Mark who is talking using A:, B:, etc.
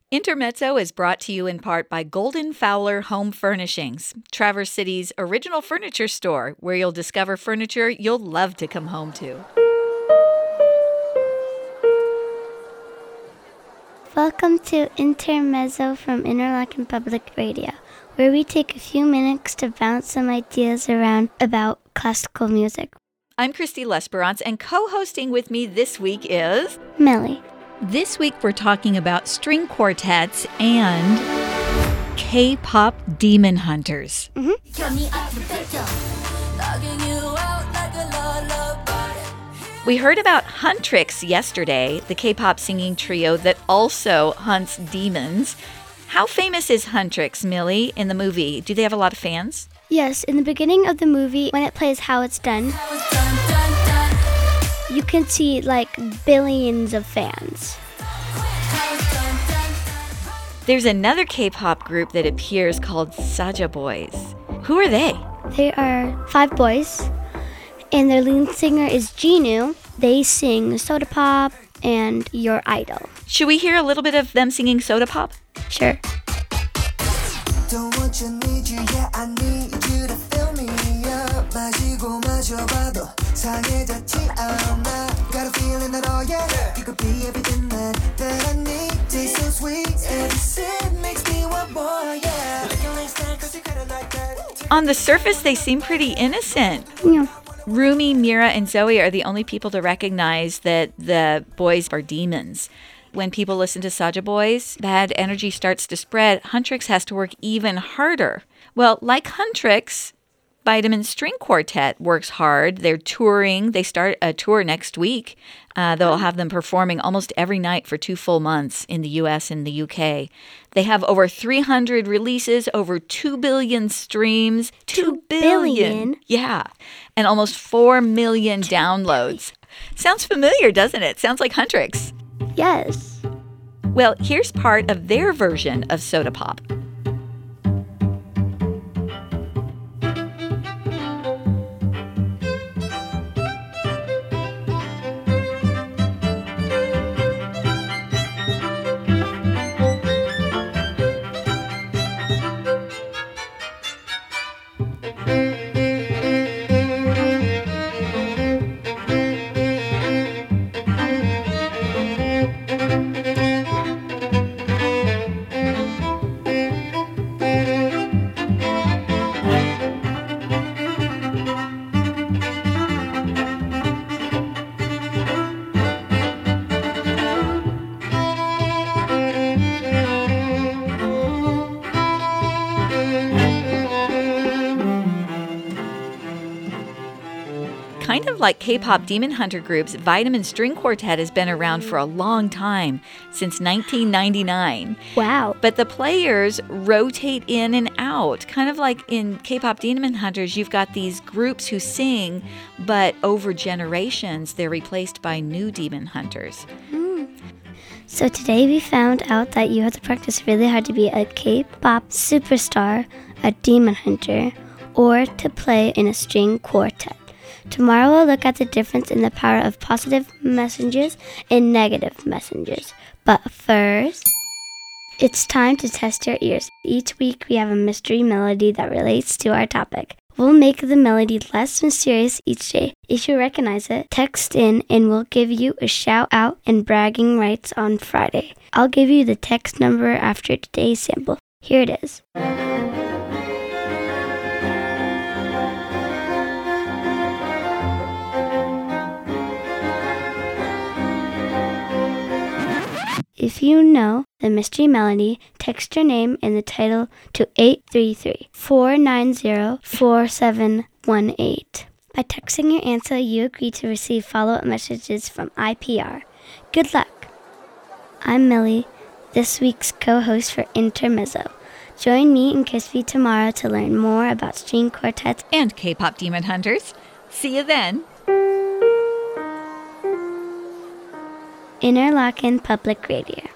A: Intermezzo is brought to you in part by Golden Fowler Home Furnishings, Traverse City's original furniture store, where you'll discover furniture you'll love to come home to.
B: Welcome to Intermezzo from Interlochen Public Radio, where we take a few minutes to bounce some ideas around about classical music.
A: I'm Christy Lesperance, and co-hosting with me this week is
B: Millie.
A: This week we're talking about string quartets and K-pop demon hunters. We heard about Huntrix yesterday, the K-pop singing trio that also hunts demons. How famous is Huntrix, Millie, in the movie? Do they have a lot of fans?
B: Yes, in the beginning of the movie, when it plays How It's Done, you can see like billions of fans.
A: There's another K-pop group that appears called Saja Boys. Who are they?
B: They are 5 boys, and their lead singer is Jinu. They sing Soda Pop and Your Idol.
A: Should we hear a little bit of them singing Soda Pop?
B: Sure.
C: Don't want you, need you, yeah, I need you to fill me up. 마시고 마셔봐도 상해졌지 않아. Got a feeling that all, yeah, you could be everything that I need. Taste so sweet, every sip makes me want more, yeah.
A: On the surface, they seem pretty innocent.
B: Yeah.
A: Rumi, Mira, and Zoe are the only people to recognize that the boys are demons. When people listen to Saja Boys, bad energy starts to spread. Huntrix has to work even harder. Well, like Huntrix, Vitamin String Quartet works hard. They're touring. They start a tour next week. They'll have them performing almost every night for 2 full months in the U.S. and the U.K. They have over 300 releases, over 2 billion streams. 2 billion? Yeah. And almost 4 million downloads. Sounds familiar, doesn't it? Sounds like Huntrix.
B: Yes.
A: Well, here's part of their version of Soda Pop. Kind of like K-pop demon hunter groups, Vitamin String Quartet has been around for a long time, since 1999.
B: Wow.
A: But the players rotate in and out. Kind of like in K-pop demon hunters, you've got these groups who sing, but over generations, they're replaced by new demon hunters.
B: So today we found out that you have to practice really hard to be a K-pop superstar, a demon hunter, or to play in a string quartet. Tomorrow we'll look at the difference in the power of positive messages and negative messages. But first, it's time to test your ears. Each week we have a mystery melody that relates to our topic. We'll make the melody less mysterious each day. If you recognize it, text in and we'll give you a shout out and bragging rights on Friday. I'll give you the text number after today's sample. Here it is. If you know the mystery melody, text your name and the title to 833-490-4718. By texting your answer, you agree to receive follow-up messages from IPR. Good luck! I'm Millie, this week's co-host for Intermezzo. Join me and Crispy tomorrow to learn more about string quartets
A: and K-pop demon hunters. See you then!
B: Interlochen Public Radio.